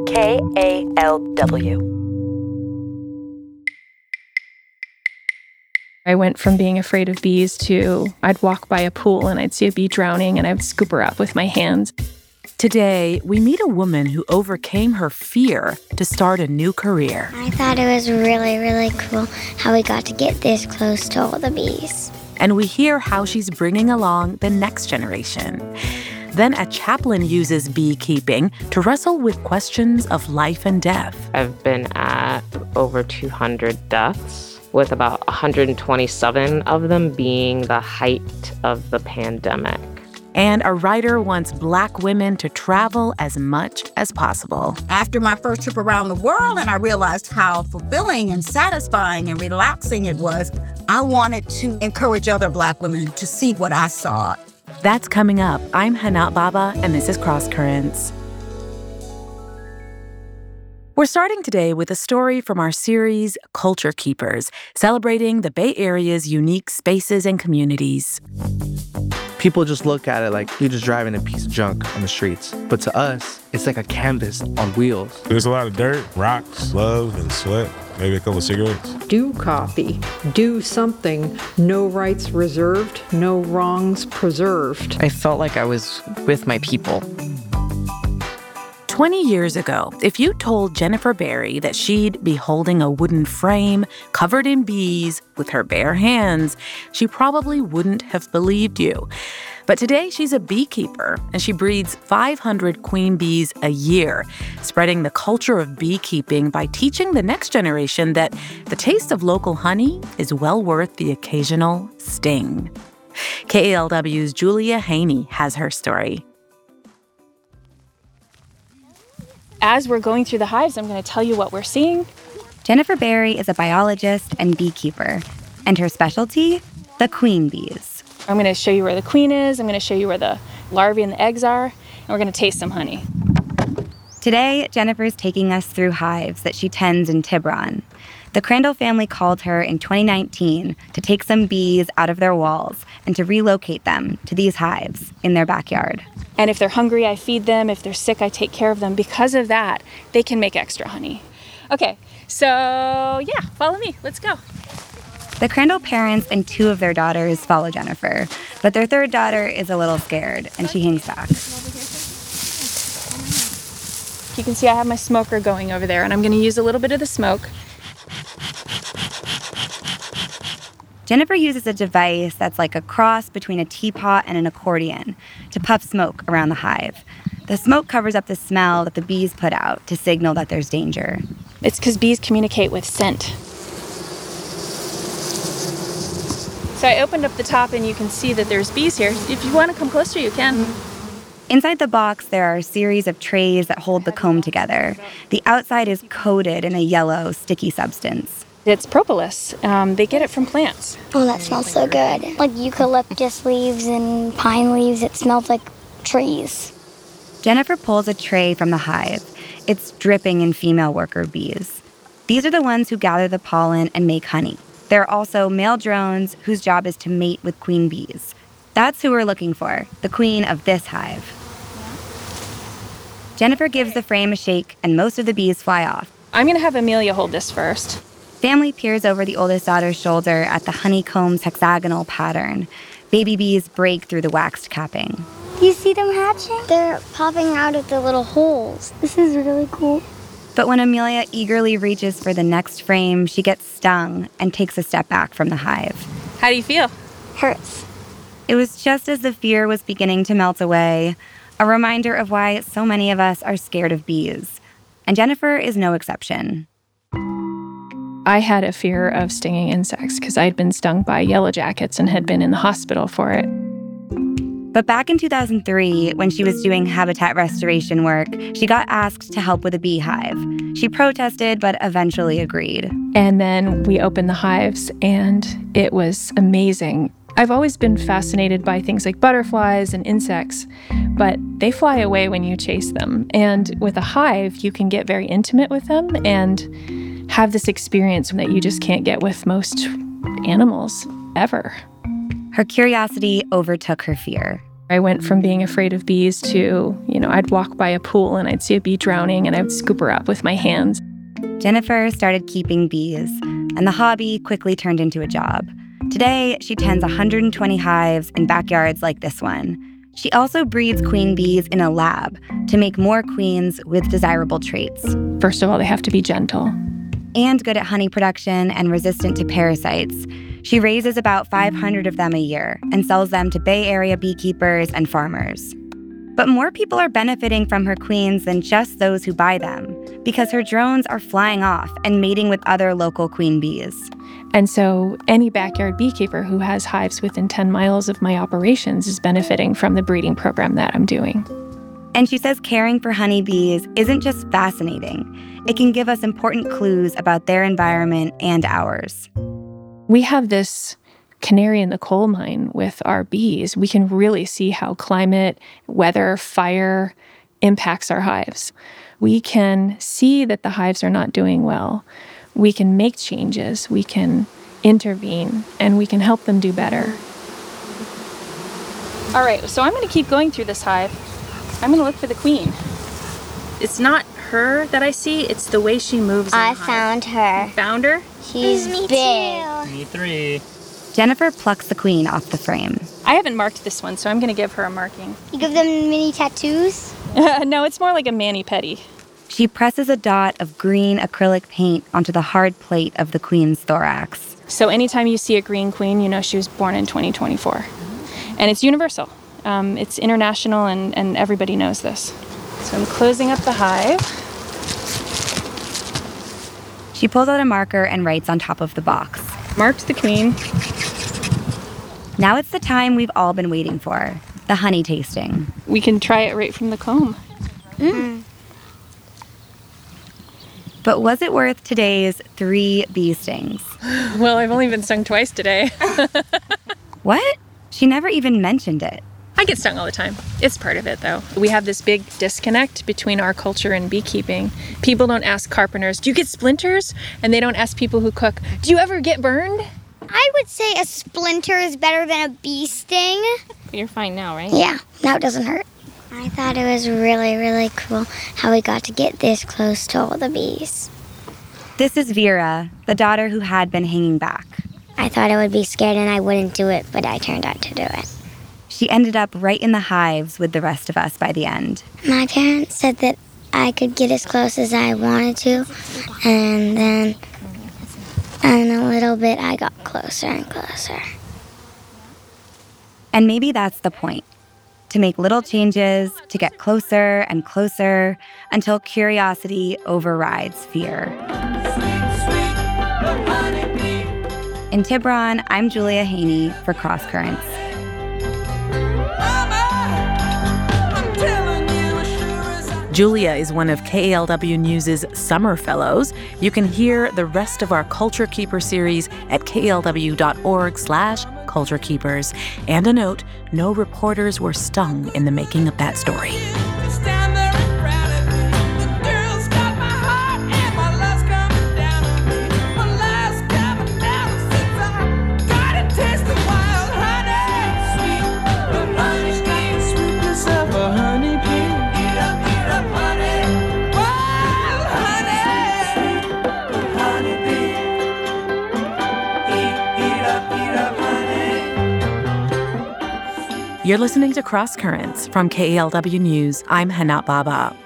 KALW. I went from being afraid of bees to I'd walk by a pool and I'd see a bee drowning and I'd scoop her up with my hands. Today, we meet a woman who overcame her fear to start a new career. I thought it was really, really cool how we got to get this close to all the bees. And we hear how she's bringing along the next generation. Then a chaplain uses beekeeping to wrestle with questions of life and death. I've been at over 200 deaths, with about 127 of them being the height of the pandemic. And a writer wants Black women to travel as much as possible. After my first trip around the world and I realized how fulfilling and satisfying and relaxing it was, I wanted to encourage other Black women to see what I saw. That's coming up. I'm Hanat Baba, and this is Cross Currents. We're starting today with a story from our series, Culture Keepers, celebrating the Bay Area's unique spaces and communities. People just look at it like you're just driving a piece of junk on the streets. But to us, it's like a canvas on wheels. There's a lot of dirt, rocks, love, and sweat. Maybe a couple of cigarettes. Do copy. Do something. No rights reserved. No wrongs preserved. I felt like I was with my people. 20 years ago, if you told Jennifer Berry that she'd be holding a wooden frame covered in bees with her bare hands, she probably wouldn't have believed you. But today, she's a beekeeper, and she breeds 500 queen bees a year, spreading the culture of beekeeping by teaching the next generation that the taste of local honey is well worth the occasional sting. KALW's Julia Haney has her story. As we're going through the hives, I'm going to tell you what we're seeing. Jennifer Berry is a biologist and beekeeper, and her specialty, the queen bees. I'm going to show you where the queen is, I'm going to show you where the larvae and the eggs are, and we're going to taste some honey. Today, Jennifer's taking us through hives that she tends in Tiburon. The Crandall family called her in 2019 to take some bees out of their walls and to relocate them to these hives in their backyard. And if they're hungry, I feed them. If they're sick, I take care of them. Because of that, they can make extra honey. Okay, so yeah, follow me. Let's go. The Crandall parents and two of their daughters follow Jennifer, but their third daughter is a little scared, and she hangs back. You can see I have my smoker going over there, and I'm going to use a little bit of the smoke. Jennifer uses a device that's like a cross between a teapot and an accordion to puff smoke around the hive. The smoke covers up the smell that the bees put out to signal that there's danger. It's because bees communicate with scent. So I opened up the top and you can see that there's bees here. If you want to come closer, you can. Inside the box, there are a series of trays that hold the comb together. The outside is coated in a yellow, sticky substance. It's propolis. They get it from plants. Oh, that smells so good. Like eucalyptus leaves and pine leaves. It smells like trees. Jennifer pulls a tray from the hive. It's dripping in female worker bees. These are the ones who gather the pollen and make honey. There are also male drones whose job is to mate with queen bees. That's who we're looking for, the queen of this hive. Jennifer gives the frame a shake, and most of the bees fly off. I'm going to have Amelia hold this first. Family peers over the oldest daughter's shoulder at the honeycomb's hexagonal pattern. Baby bees break through the waxed capping. Do you see them hatching? They're popping out of the little holes. This is really cool. But when Amelia eagerly reaches for the next frame, she gets stung and takes a step back from the hive. How do you feel? Hurts. It was just as the fear was beginning to melt away, a reminder of why so many of us are scared of bees. And Jennifer is no exception. I had a fear of stinging insects because I'd been stung by yellow jackets and had been in the hospital for it. But back in 2003, when she was doing habitat restoration work, she got asked to help with a beehive. She protested, but eventually agreed. And then we opened the hives, and it was amazing. I've always been fascinated by things like butterflies and insects, but they fly away when you chase them. And with a hive, you can get very intimate with them and have this experience that you just can't get with most animals ever. Her curiosity overtook her fear. I went from being afraid of bees to, I'd walk by a pool and I'd see a bee drowning and I would scoop her up with my hands. Jennifer started keeping bees, and the hobby quickly turned into a job. Today, she tends 120 hives in backyards like this one. She also breeds queen bees in a lab to make more queens with desirable traits. First of all, they have to be gentle. And good at honey production and resistant to parasites. She raises about 500 of them a year and sells them to Bay Area beekeepers and farmers. But more people are benefiting from her queens than just those who buy them, because her drones are flying off and mating with other local queen bees. And so any backyard beekeeper who has hives within 10 miles of my operations is benefiting from the breeding program that I'm doing. And she says caring for honeybees isn't just fascinating. It can give us important clues about their environment and ours. We have this canary in the coal mine with our bees. We can really see how climate, weather, fire impacts our hives. We can see that the hives are not doing well. We can make changes, we can intervene, and we can help them do better. All right, so I'm going to keep going through this hive. I'm going to look for the queen. It's not her that I see, it's the way she moves in the hive. Found her. You found her? She's big. Me three. Jennifer plucks the queen off the frame. I haven't marked this one, so I'm going to give her a marking. You give them mini tattoos? No, it's more like a mani-pedi. She presses a dot of green acrylic paint onto the hard plate of the queen's thorax. So anytime you see a green queen, you know she was born in 2024. And it's universal. It's international, and everybody knows this. So I'm closing up the hive. She pulls out a marker and writes on top of the box. Marked the queen. Now it's the time we've all been waiting for, the honey tasting. We can try it right from the comb. But was it worth today's 3 bee stings? Well, I've only been stung twice today. What? She never even mentioned it. I get stung all the time. It's part of it, though. We have this big disconnect between our culture and beekeeping. People don't ask carpenters, do you get splinters? And they don't ask people who cook, do you ever get burned? I would say a splinter is better than a bee sting. You're fine now, right? Yeah, now it doesn't hurt. I thought it was really, really cool how we got to get this close to all the bees. This is Vera, the daughter who had been hanging back. I thought I would be scared and I wouldn't do it, but I turned out to do it. She ended up right in the hives with the rest of us by the end. My parents said that I could get as close as I wanted to, and then in a little bit I got closer and closer. And maybe that's the point. To make little changes, to get closer and closer, until curiosity overrides fear. In Tiburon, I'm Julia Haney for Cross Currents. Julia is one of KALW News' Summer Fellows. You can hear the rest of our Culture Keeper series at klw.org/culturekeepers. And a note, no reporters were stung in the making of that story. You're listening to Cross Currents from KALW News. I'm Hana Baba.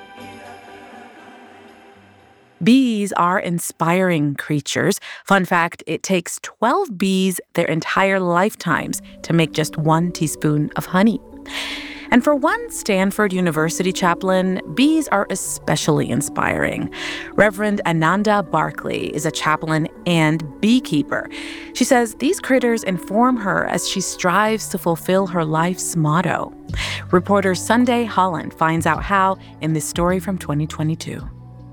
Bees are inspiring creatures. Fun fact, it takes 12 bees their entire lifetimes to make just 1 teaspoon of honey. And for one Stanford University chaplain, bees are especially inspiring. Reverend Ananda Barkley is a chaplain and beekeeper. She says these critters inform her as she strives to fulfill her life's motto. Reporter Sunday Holland finds out how in this story from 2022.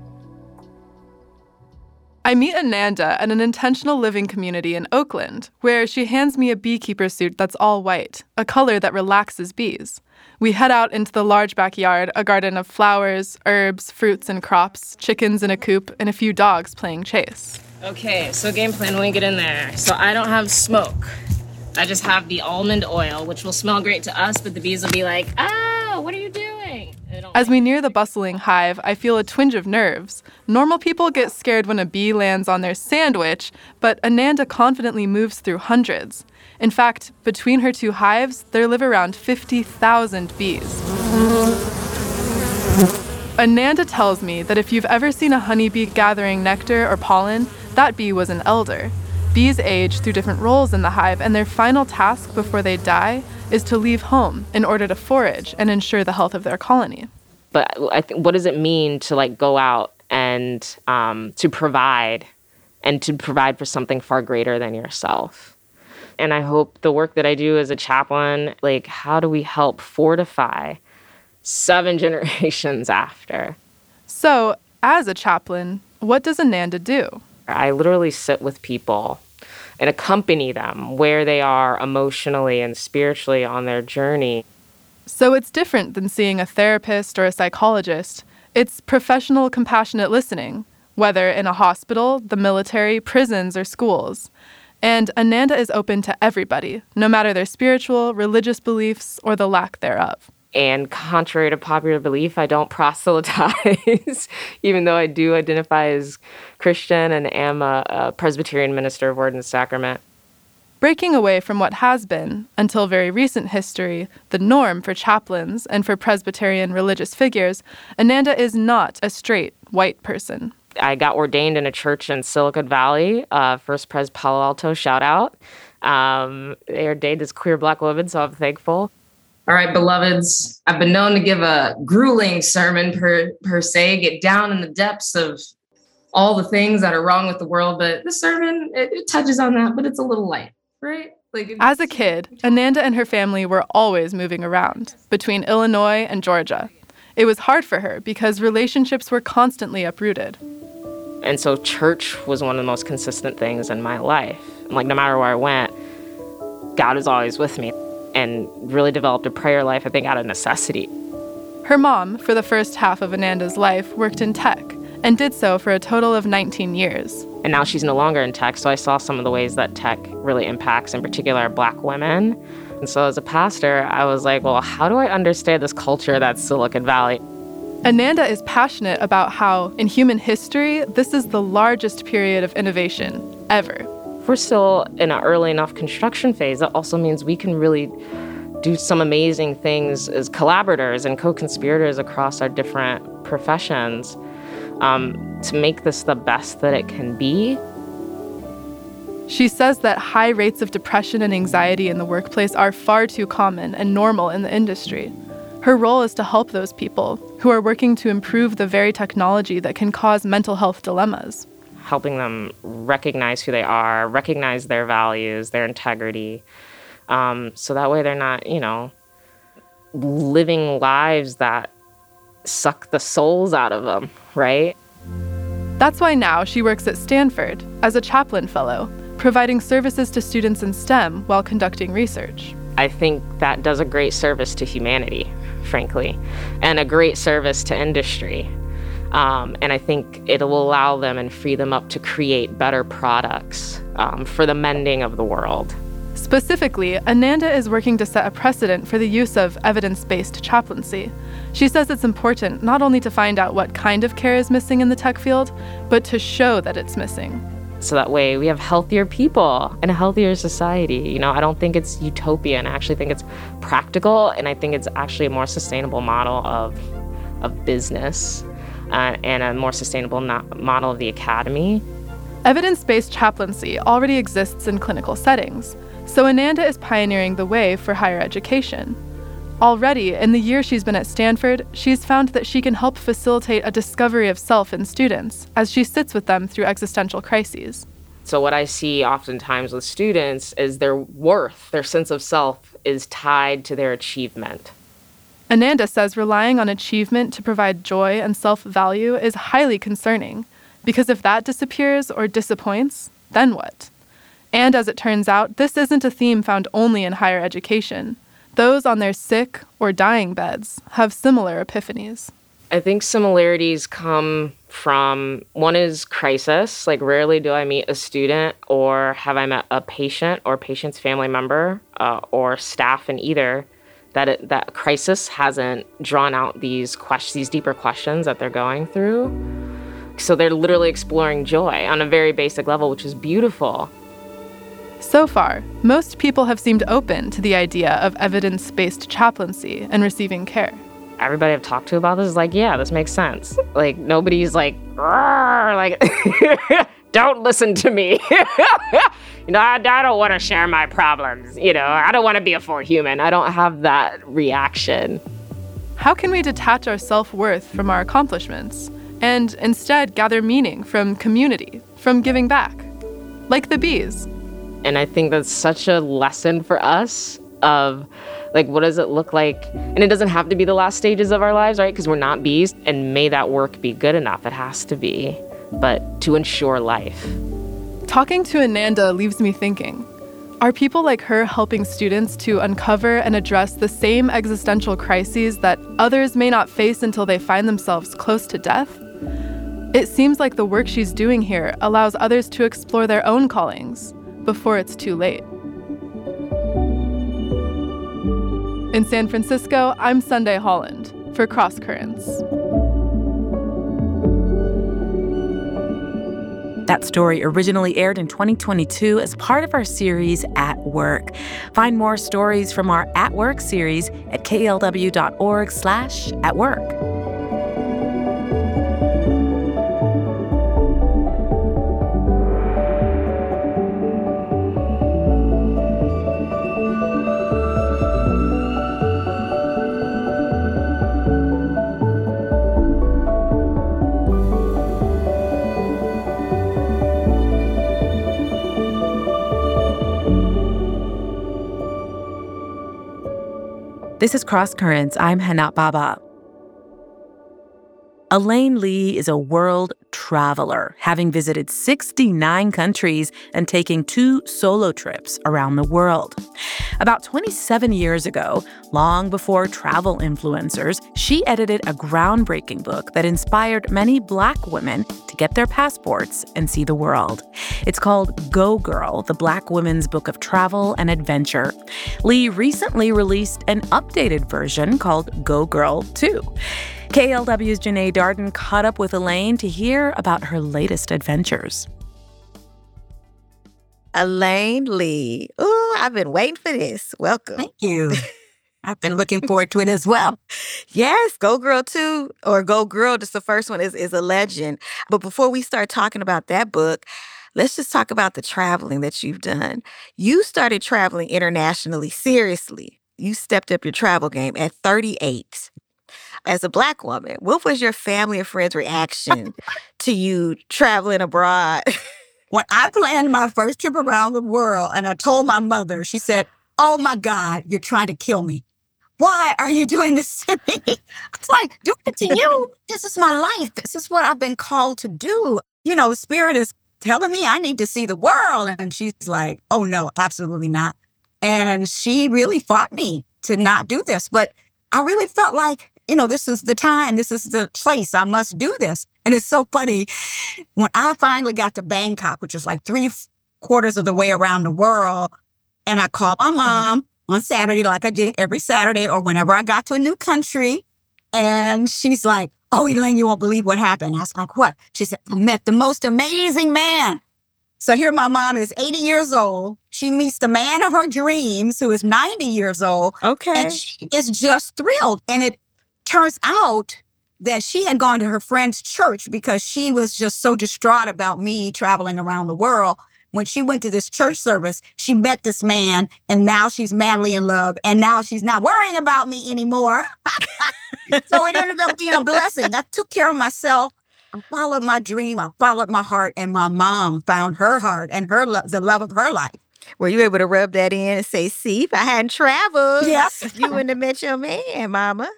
I meet Ananda at an intentional living community in Oakland, where she hands me a beekeeper suit that's all white, a color that relaxes bees. We head out into the large backyard, a garden of flowers, herbs, fruits, and crops, chickens in a coop, and a few dogs playing chase. Okay, so game plan when we get in there. So I don't have smoke. I just have the almond oil, which will smell great to us, but the bees will be like, oh, what are you doing? As we near the bustling hive, I feel a twinge of nerves. Normal people get scared when a bee lands on their sandwich, but Ananda confidently moves through hundreds. In fact, between her two hives, there live around 50,000 bees. Ananda tells me that if you've ever seen a honeybee gathering nectar or pollen, that bee was an elder. Bees age through different roles in the hive, and their final task before they die is to leave home in order to forage and ensure the health of their colony. But what does it mean to go out and to provide for something far greater than yourself? And I hope the work that I do as a chaplain, how do we help fortify 7 generations after? So, as a chaplain, what does Ananda do? I literally sit with people and accompany them where they are emotionally and spiritually on their journey. So it's different than seeing a therapist or a psychologist. It's professional, compassionate listening, whether in a hospital, the military, prisons, or schools. And Ananda is open to everybody, no matter their spiritual, religious beliefs, or the lack thereof. And contrary to popular belief, I don't proselytize, even though I do identify as Christian and am a Presbyterian minister of Word and Sacrament. Breaking away from what has been, until very recent history, the norm for chaplains and for Presbyterian religious figures, Ananda is not a straight white person. I got ordained in a church in Silicon Valley, First Pres Palo Alto, shout out. They ordained as queer Black women, so I'm thankful. All right, beloveds, I've been known to give a grueling sermon per se, get down in the depths of all the things that are wrong with the world, but this sermon, it touches on that, but it's a little light, right? As a kid, Ananda and her family were always moving around between Illinois and Georgia. It was hard for her because relationships were constantly uprooted. And so church was one of the most consistent things in my life. No matter where I went, God was always with me. And really developed a prayer life, I think, out of necessity. Her mom, for the first half of Ananda's life, worked in tech and did so for a total of 19 years. And now she's no longer in tech, so I saw some of the ways that tech really impacts, in particular, Black women. And so as a pastor, I was like, well, how do I understand this culture that's Silicon Valley? Ananda is passionate about how, in human history, this is the largest period of innovation ever. We're still in an early enough construction phase. That also means we can really do some amazing things as collaborators and co-conspirators across our different professions to make this the best that it can be. She says that high rates of depression and anxiety in the workplace are far too common and normal in the industry. Her role is to help those people who are working to improve the very technology that can cause mental health dilemmas. Helping them recognize who they are, recognize their values, their integrity, so that way they're not, living lives that suck the souls out of them, right? That's why now she works at Stanford as a chaplain fellow, providing services to students in STEM while conducting research. I think that does a great service to humanity, frankly, and a great service to industry. And I think it will allow them and free them up to create better products for the mending of the world. Specifically, Ananda is working to set a precedent for the use of evidence-based chaplaincy. She says it's important not only to find out what kind of care is missing in the tech field, but to show that it's missing. So that way we have healthier people and a healthier society. I don't think it's utopian. I actually think it's practical, and I think it's actually a more sustainable model of business. And a more sustainable model of the academy. Evidence-based chaplaincy already exists in clinical settings, so Ananda is pioneering the way for higher education. Already, in the year she's been at Stanford, she's found that she can help facilitate a discovery of self in students as she sits with them through existential crises. So what I see oftentimes with students is their worth, their sense of self, is tied to their achievement. Ananda says relying on achievement to provide joy and self-value is highly concerning, because if that disappears or disappoints, then what? And as it turns out, this isn't a theme found only in higher education. Those on their sick or dying beds have similar epiphanies. I think similarities come one is crisis, like rarely do I meet a student or have I met a patient or patient's family member or staff in either that crisis hasn't drawn out these deeper questions that they're going through. So they're literally exploring joy on a very basic level, which is beautiful. So far, most people have seemed open to the idea of evidence-based chaplaincy and receiving care. Everybody I've talked to about this is like, yeah, this makes sense. Like, nobody's like, don't listen to me. I don't want to share my problems. I don't want to be a full human. I don't have that reaction. How can we detach our self-worth from our accomplishments and instead gather meaning from community, from giving back? Like the bees. And I think that's such a lesson for us of, like, what does it look like? And it doesn't have to be the last stages of our lives, right? Because we're not bees. And may that work be good enough. It has to be. But to ensure life. Talking to Ananda leaves me thinking, are people like her helping students to uncover and address the same existential crises that others may not face until they find themselves close to death? It seems like the work she's doing here allows others to explore their own callings before it's too late. In San Francisco, I'm Sunday Holland for Cross Currents. That story originally aired in 2022 as part of our series At Work. Find more stories from our At Work series at klw.org/atwork. This is Cross Currents. I'm Hana Baba. Elaine Lee is a world traveler, having visited 69 countries and taking 2 solo trips around the world. About 27 years ago, long before travel influencers, she edited a groundbreaking book that inspired many Black women to get their passports and see the world. It's called Go Girl, the Black Women's Book of Travel and Adventure. Lee recently released an updated version called Go Girl 2. KLW's Janae Darden caught up with Elaine to hear about her latest adventures. Elaine Lee. Ooh, I've been waiting for this. Welcome. Thank you. I've been looking forward to it as well. Yes, Go Girl 2, or Go Girl, just the first one, is a legend. But before we start talking about that book, let's just talk about the traveling that you've done. You started traveling internationally, seriously. You stepped up your travel game at 38. As a Black woman, what was your family and friends' reaction to you traveling abroad? When I planned my first trip around the world and I told my mother, she said, "Oh my God, you're trying to kill me. Why are you doing this to me?" It's like, do it to you. This is my life. This is what I've been called to do. Spirit is telling me I need to see the world. And she's like, "Oh no, absolutely not." And she really fought me to not do this. But I really felt like, this is the time, this is the place, I must do this. And it's so funny, when I finally got to Bangkok, which is like 3/4 of the way around the world, and I called my mom on Saturday, like I did every Saturday, or whenever I got to a new country, and she's like, "Oh, Elaine, you won't believe what happened." I was like, "What?" She said, "I met the most amazing man." So here my mom is 80 years old. She meets the man of her dreams, who is 90 years old. Okay. And she is just thrilled. And it turns out that she had gone to her friend's church because she was just so distraught about me traveling around the world. When she went to this church service, she met this man, and now she's madly in love, and now she's not worrying about me anymore. So it ended up being a blessing. I took care of myself. I followed my dream. I followed my heart, and my mom found her heart and her the love of her life. Were you able to rub that in and say, "See, if I hadn't traveled, yes, you wouldn't have met your man, Mama"?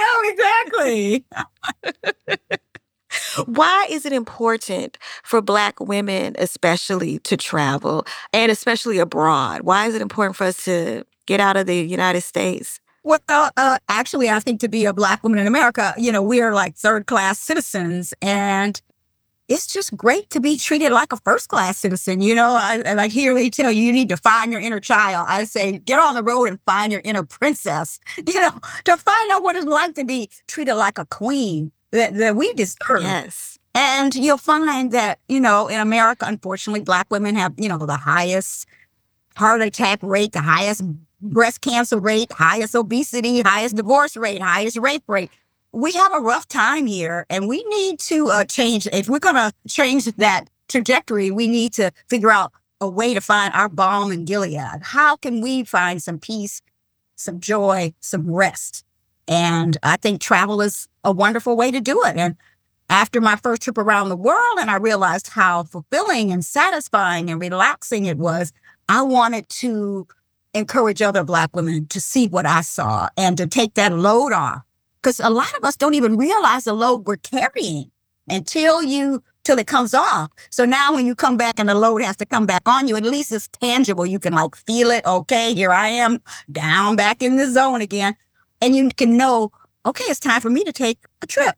I know, exactly. Why is it important for Black women, especially, to travel, and especially abroad? Why is it important for us to get out of the United States? Well, actually, I think to be a Black woman in America, we are like third-class citizens, and it's just great to be treated like a first-class citizen. I hear they tell you need to find your inner child. I say, get on the road and find your inner princess, to find out what it's like to be treated like a queen that we deserve. Yes. And you'll find that, in America, unfortunately, Black women have, the highest heart attack rate, the highest breast cancer rate, highest obesity, highest divorce rate, highest rape rate. We have a rough time here, and we need to change. If we're going to change that trajectory, we need to figure out a way to find our balm in Gilead. How can we find some peace, some joy, some rest? And I think travel is a wonderful way to do it. And after my first trip around the world, and I realized how fulfilling and satisfying and relaxing it was, I wanted to encourage other Black women to see what I saw and to take that load off. Because a lot of us don't even realize the load we're carrying until it comes off. So now when you come back and the load has to come back on you, at least it's tangible. You can feel it. Okay, here I am down back in the zone again. And you can know, okay, it's time for me to take a trip.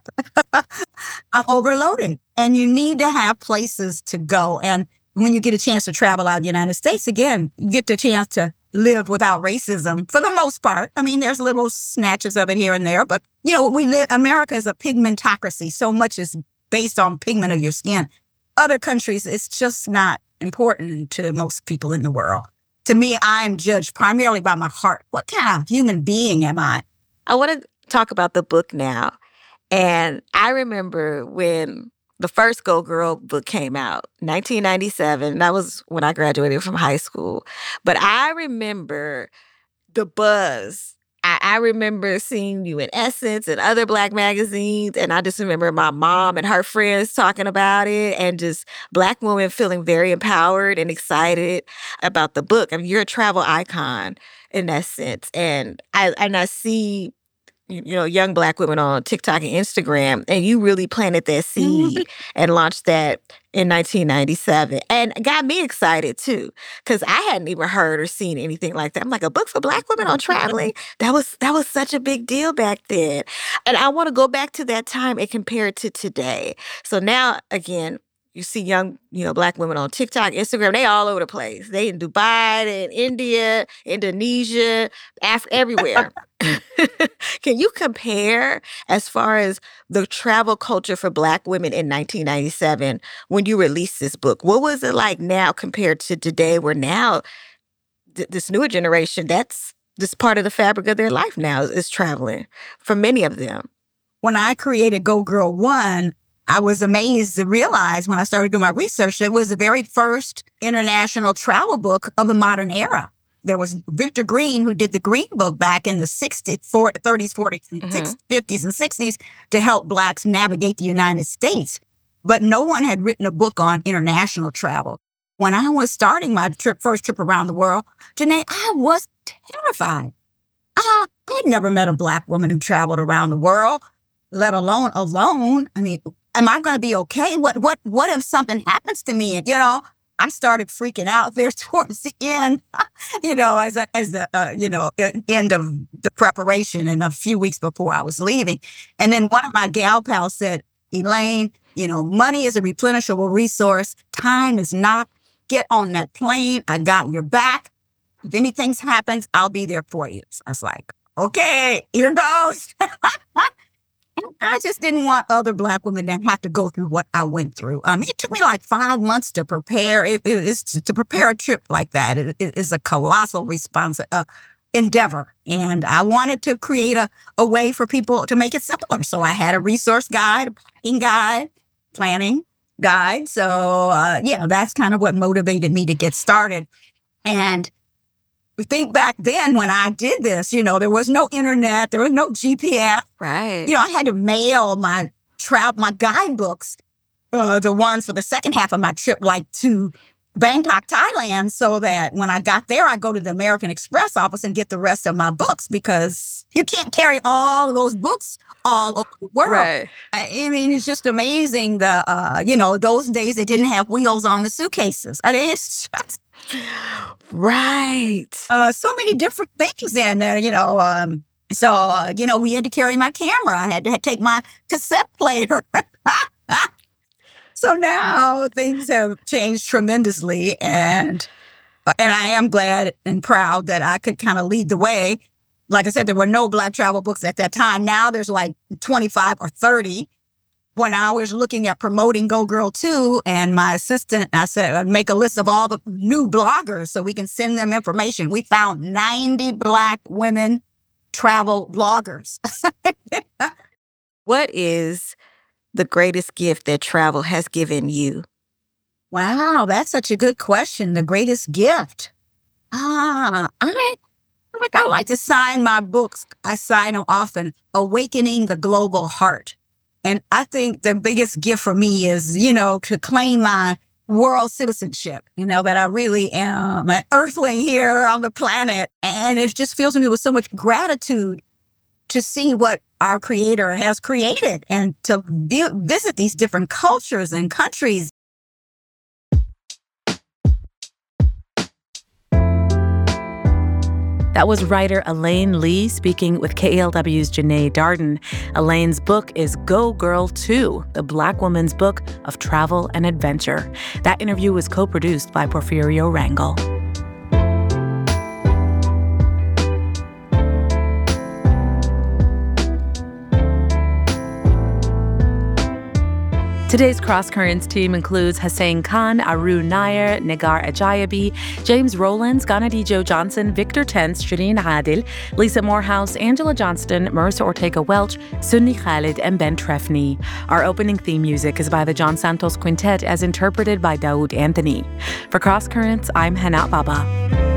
I'm overloaded. And you need to have places to go. And when you get a chance to travel out the United States, again, you get the chance to live without racism for the most part. I mean, there's little snatches of it here and there, but America is a pigmentocracy. So much is based on pigment of your skin. Other countries, it's just not important to most people in the world. To me, I am judged primarily by my heart. What kind of human being am I? I want to talk about the book now. And I remember when the first Go Girl book came out, 1997. That was when I graduated from high school. But I remember the buzz. I remember seeing you in Essence and other Black magazines. And I just remember my mom and her friends talking about it, and just Black women feeling very empowered and excited about the book. I mean, you're a travel icon in that sense. And I see young Black women on TikTok and Instagram, and you really planted that seed and launched that in 1997. And got me excited too, because I hadn't even heard or seen anything like that. I'm like, a book for Black women on traveling? That was such a big deal back then. And I want to go back to that time and compare it to today. So now, again, you see young, Black women on TikTok, Instagram, they all over the place. They in Dubai, they in India, Indonesia, everywhere. Can you compare as far as the travel culture for Black women in 1997 when you released this book? What was it like now compared to today, where now this newer generation, that's this part of the fabric of their life now is traveling for many of them? When I created Go Girl 1, I was amazed to realize when I started doing my research, it was the very first international travel book of the modern era. There was Victor Green, who did the Green Book back in the 30s, 40s, 50s, and 60s to help Blacks navigate the United States. But no one had written a book on international travel. When I was starting my first trip around the world, Janae, I was terrified. I'd never met a Black woman who traveled around the world, let alone alone. I mean, am I going to be okay? What if something happens to me? And, I started freaking out there towards the end, as the end of the preparation and a few weeks before I was leaving. And then one of my gal pals said, Elaine, money is a replenishable resource. Time is not. Get on that plane. I got your back. If anything happens, I'll be there for you. So I was like, okay, here goes. I just didn't want other Black women to have to go through what I went through. It took me like 5 months to prepare. To prepare a trip like that. It is a colossal endeavor. And I wanted to create a way for people to make it simpler. So I had a resource guide, a packing guide, planning guide. So that's kind of what motivated me to get started. And think back then when I did this, there was no internet, there was no GPS. Right. I had to mail my guidebooks, the ones for the second half of my trip, to Bangkok, Thailand, so that when I got there, I go to the American Express office and get the rest of my books, because you can't carry all of those books all over the world. Right. I mean, it's just amazing. Those days they didn't have wheels on the suitcases. I mean, it's just right. So many different things in there, So, we had to carry my camera. I had to take my cassette player. So now things have changed tremendously, and I am glad and proud that I could kind of lead the way. Like I said, there were no Black travel books at that time. Now there's like 25 or 30. When I was looking at promoting Go Girl 2, and my assistant, I said, I'd make a list of all the new bloggers so we can send them information. We found 90 Black women travel bloggers. What is the greatest gift that travel has given you? Wow, that's such a good question. The greatest gift. I like to sign my books. I sign them often. Awakening the Global Heart. And I think the biggest gift for me is, to claim my world citizenship, that I really am an earthling here on the planet. And it just fills me with so much gratitude to see what our Creator has created and to visit these different cultures and countries. That was writer Elaine Lee speaking with KALW's Janae Darden. Elaine's book is Go Girl 2, the Black woman's book of travel and adventure. That interview was co-produced by Porfirio Rangel. Today's Cross Currents team includes Hussein Khan, Aru Nair, Negar Ajayabi, James Rowlands, Ganadijo Johnson, Victor Tense, Shireen Adil, Lisa Morehouse, Angela Johnston, Marissa Ortega-Welch, Sunni Khalid, and Ben Trefny. Our opening theme music is by the John Santos Quintet as interpreted by Daoud Anthony. For Cross Currents, I'm Hana Baba.